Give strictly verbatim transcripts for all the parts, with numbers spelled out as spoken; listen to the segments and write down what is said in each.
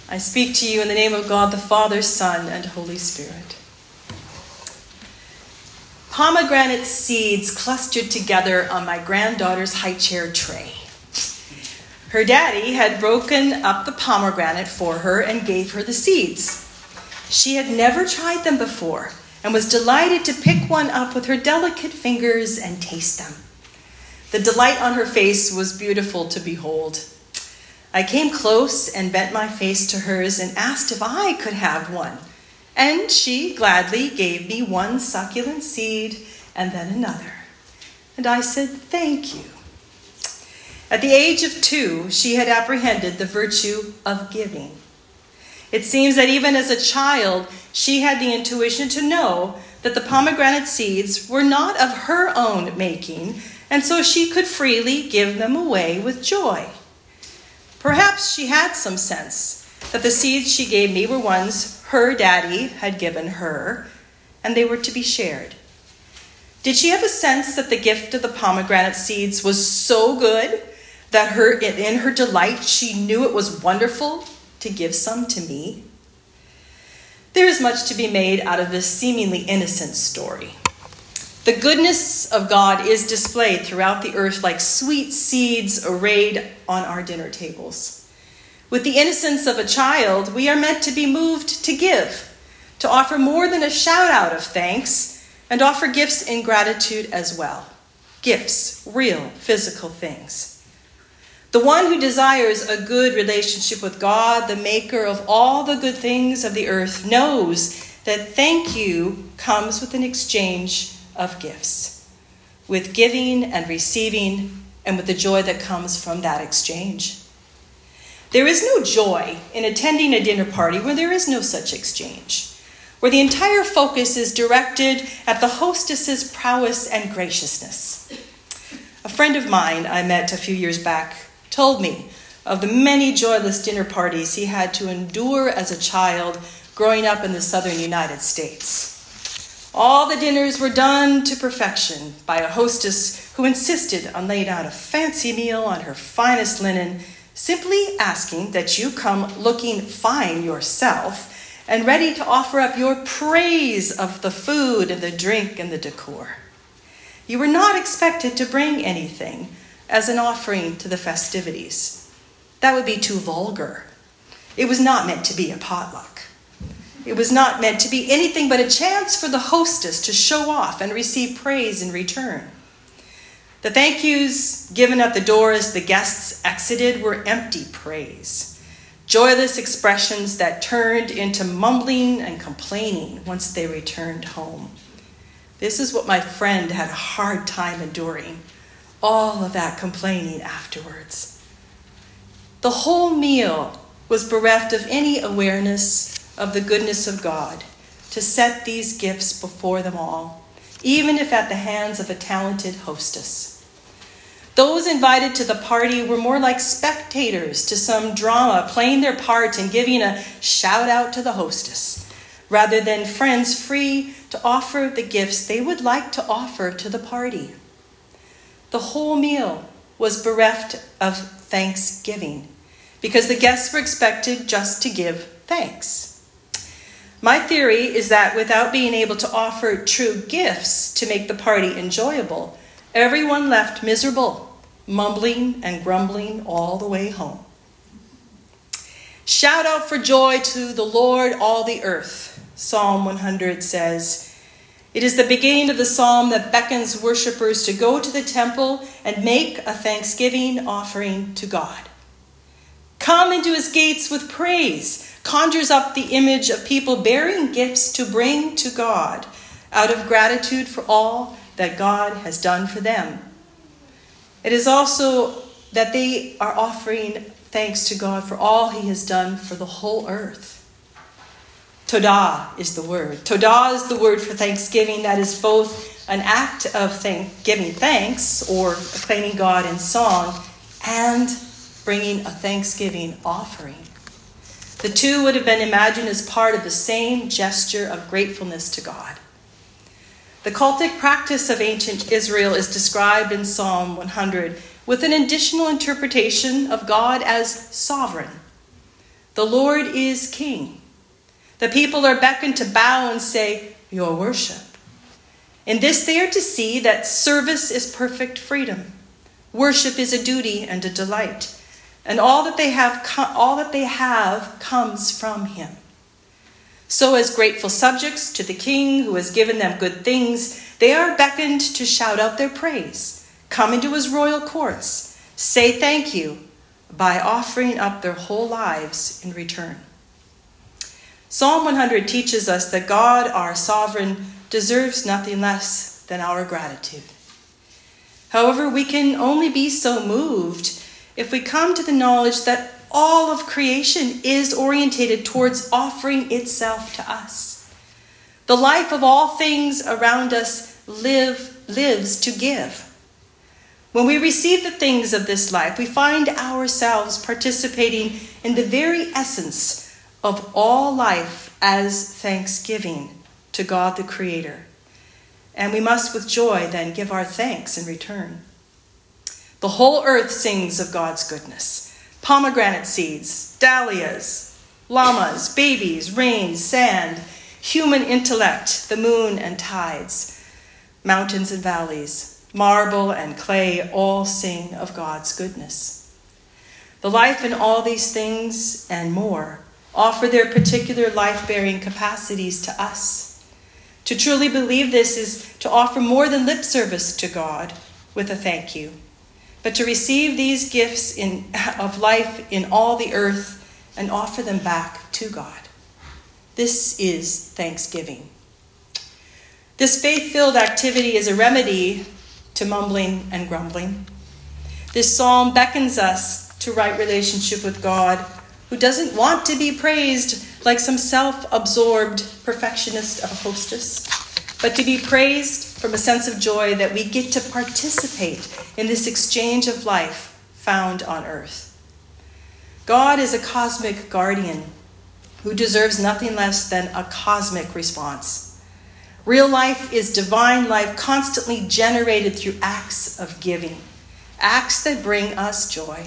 I speak to you in the name of God, the Father, Son, and Holy Spirit. Pomegranate seeds clustered together on my granddaughter's high chair tray. Her daddy had broken up the pomegranate for her and gave her the seeds. She had never tried them before and was delighted to pick one up with her delicate fingers and taste them. The delight on her face was beautiful to behold. I came close and bent my face to hers and asked if I could have one. And she gladly gave me one succulent seed and then another. And I said, "Thank you." At the age of two, she had apprehended the virtue of giving. It seems that even as a child, she had the intuition to know that the pomegranate seeds were not of her own making, and so she could freely give them away with joy. Perhaps she had some sense that the seeds she gave me were ones her daddy had given her, and they were to be shared. Did she have a sense that the gift of the pomegranate seeds was so good that her, in her delight, she knew it was wonderful to give some to me? There is much to be made out of this seemingly innocent story. The goodness of God is displayed throughout the earth like sweet seeds arrayed on our dinner tables. With the innocence of a child, we are meant to be moved to give, to offer more than a shout out of thanks, and offer gifts in gratitude as well. Gifts, real, physical things. The one who desires a good relationship with God, the maker of all the good things of the earth, knows that thank you comes with an exchange of gifts, with giving and receiving, and with the joy that comes from that exchange. There is no joy in attending a dinner party where there is no such exchange, where the entire focus is directed at the hostess's prowess and graciousness. A friend of mine I met a few years back told me of the many joyless dinner parties he had to endure as a child growing up in the southern United States. All the dinners were done to perfection by a hostess who insisted on laying out a fancy meal on her finest linen, simply asking that you come looking fine yourself and ready to offer up your praise of the food and the drink and the decor. You were not expected to bring anything as an offering to the festivities. That would be too vulgar. It was not meant to be a potluck. It was not meant to be anything but a chance for the hostess to show off and receive praise in return. The thank yous given at the door as the guests exited were empty praise, joyless expressions that turned into mumbling and complaining once they returned home. This is what my friend had a hard time enduring, all of that complaining afterwards. The whole meal was bereft of any awareness of the goodness of God to set these gifts before them all, even if at the hands of a talented hostess. Those invited to the party were more like spectators to some drama, playing their part and giving a shout out to the hostess, rather than friends free to offer the gifts they would like to offer to the party. The whole meal was bereft of thanksgiving because the guests were expected just to give thanks. My theory is that without being able to offer true gifts to make the party enjoyable, everyone left miserable, mumbling and grumbling all the way home. Shout out for joy to the Lord, all the earth, Psalm one hundred says. It is the beginning of the psalm that beckons worshipers to go to the temple and make a thanksgiving offering to God. Come into his gates with praise conjures up the image of people bearing gifts to bring to God out of gratitude for all that God has done for them. It is also that they are offering thanks to God for all he has done for the whole earth. Todah is the word. Todah is the word for thanksgiving that is both an act of thank- giving thanks or acclaiming God in song and bringing a thanksgiving offering. The two would have been imagined as part of the same gesture of gratefulness to God. The cultic practice of ancient Israel is described in Psalm one hundred with an additional interpretation of God as sovereign. The Lord is King. The people are beckoned to bow and say, your worship. In this they are to see that service is perfect freedom. Worship is a duty and a delight. And all that they have, all that they have comes from him. So as grateful subjects to the King who has given them good things, they are beckoned to shout out their praise, come into his royal courts, say thank you by offering up their whole lives in return. Psalm one hundred teaches us that God, our sovereign, deserves nothing less than our gratitude. However, we can only be so moved if we come to the knowledge that all of creation is orientated towards offering itself to us. The life of all things around us live, lives to give. When we receive the things of this life, we find ourselves participating in the very essence of all life as thanksgiving to God the Creator. And we must with joy then give our thanks in return. The whole earth sings of God's goodness. Pomegranate seeds, dahlias, llamas, babies, rain, sand, human intellect, the moon and tides, mountains and valleys, marble and clay all sing of God's goodness. The life in all these things and more offer their particular life-bearing capacities to us. To truly believe this is to offer more than lip service to God with a thank you, but to receive these gifts in, of life in all the earth and offer them back to God. This is thanksgiving. This faith-filled activity is a remedy to mumbling and grumbling. This psalm beckons us to right relationship with God, who doesn't want to be praised like some self-absorbed perfectionist of a hostess, but to be praised from a sense of joy that we get to participate in this exchange of life found on earth. God is a cosmic guardian who deserves nothing less than a cosmic response. Real life is divine life constantly generated through acts of giving, acts that bring us joy.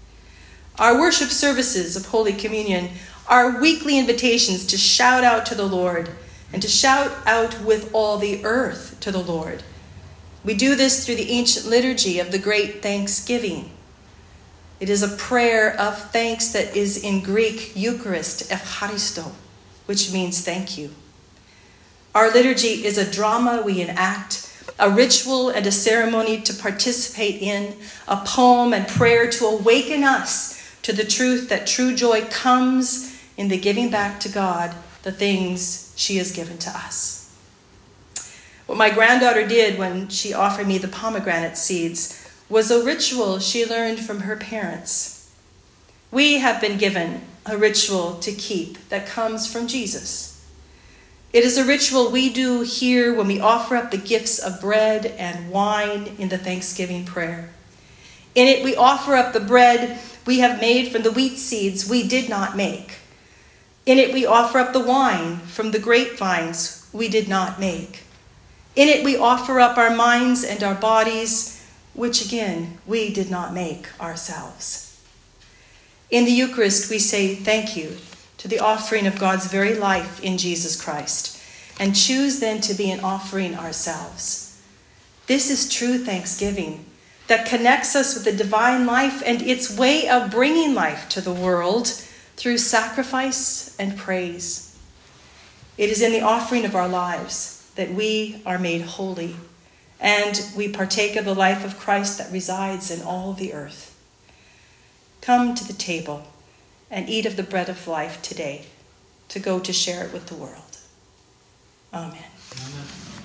Our worship services of Holy Communion are weekly invitations to shout out to the Lord and to shout out with all the earth to the Lord. We do this through the ancient liturgy of the great Thanksgiving. It is a prayer of thanks that is in Greek Eucharist, Eucharisto, which means thank you. Our liturgy is a drama we enact, a ritual and a ceremony to participate in, a poem and prayer to awaken us to the truth that true joy comes in the giving back to God the things she has given to us. What my granddaughter did when she offered me the pomegranate seeds was a ritual she learned from her parents. We have been given a ritual to keep that comes from Jesus. It is a ritual we do here when we offer up the gifts of bread and wine in the Thanksgiving prayer. In it, we offer up the bread we have made from the wheat seeds we did not make. In it, we offer up the wine from the grapevines we did not make. In it, we offer up our minds and our bodies, which again, we did not make ourselves. In the Eucharist, we say thank you to the offering of God's very life in Jesus Christ, and choose then to be an offering ourselves. This is true thanksgiving that connects us with the divine life and its way of bringing life to the world through sacrifice and praise. It is in the offering of our lives that we are made holy, and we partake of the life of Christ that resides in all the earth. Come to the table and eat of the bread of life today, to go to share it with the world. Amen. Amen.